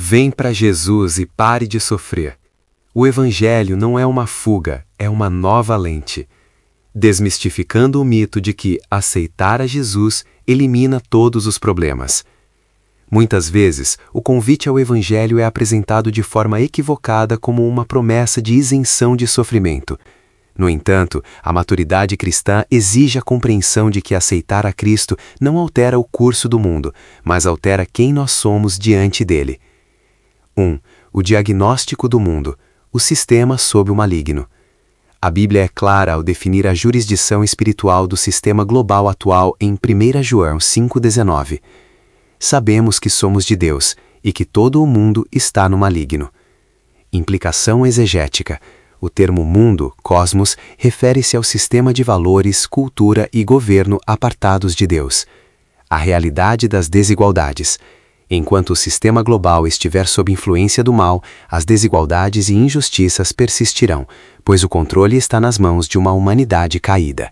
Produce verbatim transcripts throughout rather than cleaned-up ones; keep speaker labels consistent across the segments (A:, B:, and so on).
A: Vem para Jesus e pare de sofrer. O Evangelho não é uma fuga, é uma nova lente. Desmistificando o mito de que aceitar a Jesus elimina todos os problemas. Muitas vezes, o convite ao Evangelho é apresentado de forma equivocada como uma promessa de isenção de sofrimento. No entanto, a maturidade cristã exige a compreensão de que aceitar a Cristo não altera o curso do mundo, mas altera quem nós somos diante dele. um. O diagnóstico do mundo, o sistema sob o maligno. A Bíblia é clara ao definir a jurisdição espiritual do sistema global atual em primeira João cinco, dezenove. Sabemos que somos de Deus e que todo o mundo está no maligno. Implicação exegética. O termo mundo, cosmos, refere-se ao sistema de valores, cultura e governo apartados de Deus. A realidade das desigualdades. Enquanto o sistema global estiver sob influência do mal, as desigualdades e injustiças persistirão, pois o controle está nas mãos de uma humanidade caída.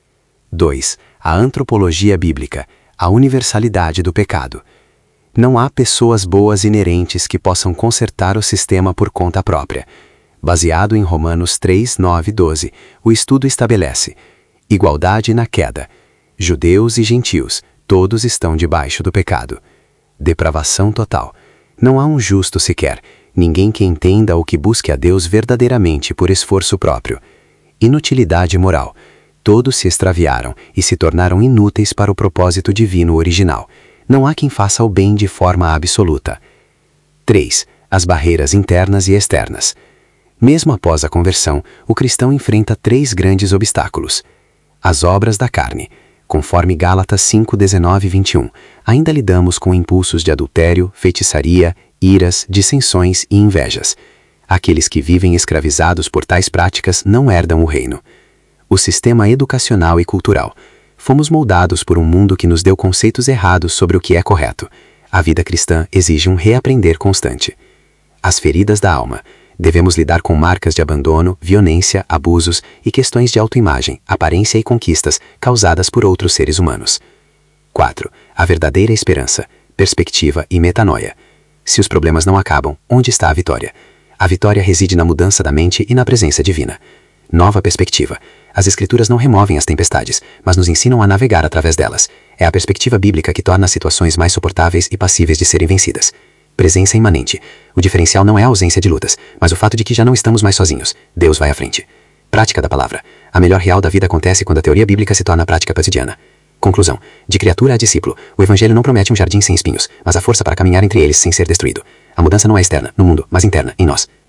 A: dois. A antropologia bíblica, a universalidade do pecado. Não há pessoas boas inerentes que possam consertar o sistema por conta própria. Baseado em Romanos três, nove e doze, o estudo estabelece igualdade na queda. Judeus e gentios, todos estão debaixo do pecado. Depravação total. Não há um justo sequer, ninguém que entenda ou que busque a Deus verdadeiramente por esforço próprio. Inutilidade moral. Todos se extraviaram e se tornaram inúteis para o propósito divino original. Não há quem faça o bem de forma absoluta. três. As barreiras internas e externas. Mesmo após a conversão, o cristão enfrenta três grandes obstáculos. As obras da carne. Conforme Gálatas cinco, dezenove e vinte e um, ainda lidamos com impulsos de adultério, feitiçaria, iras, dissensões e invejas. Aqueles que vivem escravizados por tais práticas não herdam o reino. O sistema educacional e cultural. Fomos moldados por um mundo que nos deu conceitos errados sobre o que é correto. A vida cristã exige um reaprender constante. As feridas da alma. Devemos lidar com marcas de abandono, violência, abusos e questões de autoimagem, aparência e conquistas causadas por outros seres humanos. quatro. A verdadeira esperança, perspectiva e metanoia. Se os problemas não acabam, onde está a vitória? A vitória reside na mudança da mente e na presença divina. Nova perspectiva. As Escrituras não removem as tempestades, mas nos ensinam a navegar através delas. É a perspectiva bíblica que torna as situações mais suportáveis e passíveis de serem vencidas. Presença imanente. O diferencial não é a ausência de lutas, mas o fato de que já não estamos mais sozinhos. Deus vai à frente. Prática da palavra. A melhor real da vida acontece quando a teoria bíblica se torna prática cotidiana. Conclusão. De criatura a discípulo, o Evangelho não promete um jardim sem espinhos, mas a força para caminhar entre eles sem ser destruído. A mudança não é externa, no mundo, mas interna, em nós.